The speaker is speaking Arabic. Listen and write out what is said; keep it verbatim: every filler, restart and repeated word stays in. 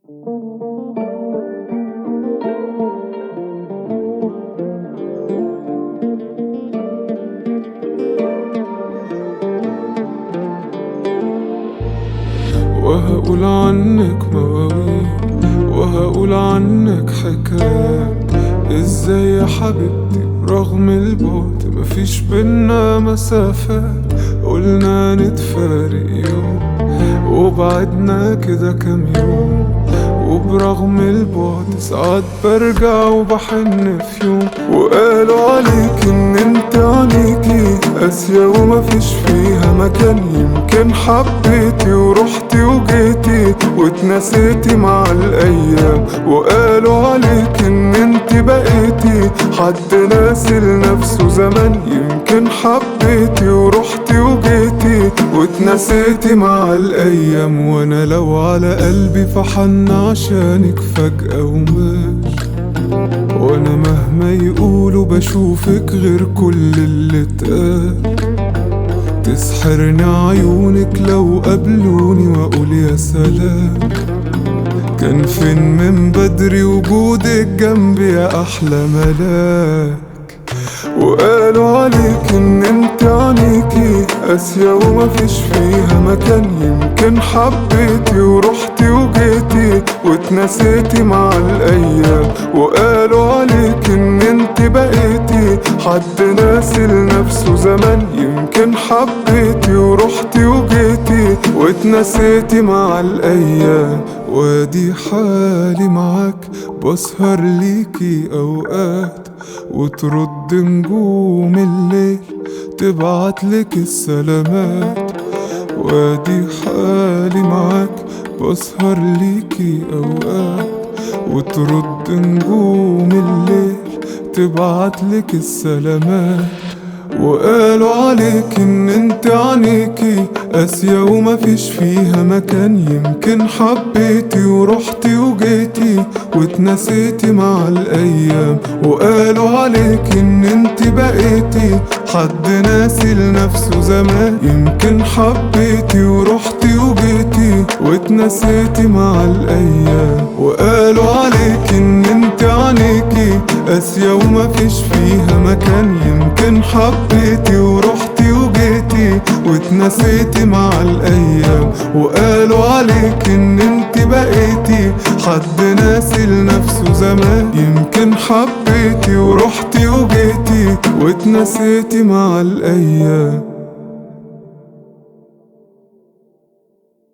وهقول عنك مواويل، وهقول عنك حكايات. ازاي يا حبيبتي رغم البعد مفيش بينا مسافات؟ قلنا نتفارق يوم وبعدنا كده كام يوم، وبرغم البعد ساعات برجع وبحن في يوم. وقالوا عليك ان انت عينيكي قاسية ومفيش فيها مكان، يمكن حبيتي ورحتي وجيتي واتنسيتي مع الايام. وقالوا عليك ان انت بقيتي حد ناسي لنفسه زمان، يمكن حبيتي ورحتي وجيتي واتنسيتي مع الايام. وانا لو على قلبي فحن عشانك فجأة وماشي، وانا مهما يقولوا بشوفك غير كل اللي اتقال. تسحرني عيونك لو قابلوني واقول يا سلام، كان فين من بدري وجودك جنبي يا احلى ملاك. وقالوا عليك ان انت عينيكي قاسية ومفيش فيها مكان، يمكن حبيتي ورحتي وجيتي واتنسيتي مع الايام. وقالوا عليك ان انت بقيتي حد ناسي لنفسه زمان، يمكن حبيتي ورحتي وجيتي واتنسيتي مع الايام. وادي حالي معاك بسهر ليكي اوقات، وترد نجوم الليل تبعتلك السلامات. وادي حالي معاك بسهر ليكي اوقات، وترد نجوم الليل تبعتلك السلامات. وقالوا عليك ان انت عينيكي قاسية ومفيش فيها مكان، يمكن حبيتي ورحتي وجيتي واتنسيتي مع الايام. وقالوا عليك ان انت بقيتي حد ناسي لنفسه زمان، يمكن حبيتي ورحتي وجيتي واتنسيتي مع الايام. وقالوا عليك ان انت عينيكي قاسية ومفيش فيها مكان، يمكن حبيتي ورحتي وجيتي واتنسيتي مع الايام. وقالوا عليك ان انت بقيتي حد ناسي لنفسه زمان، يمكن حبيتي ورحتي وجيتي واتنسيتي مع الايام.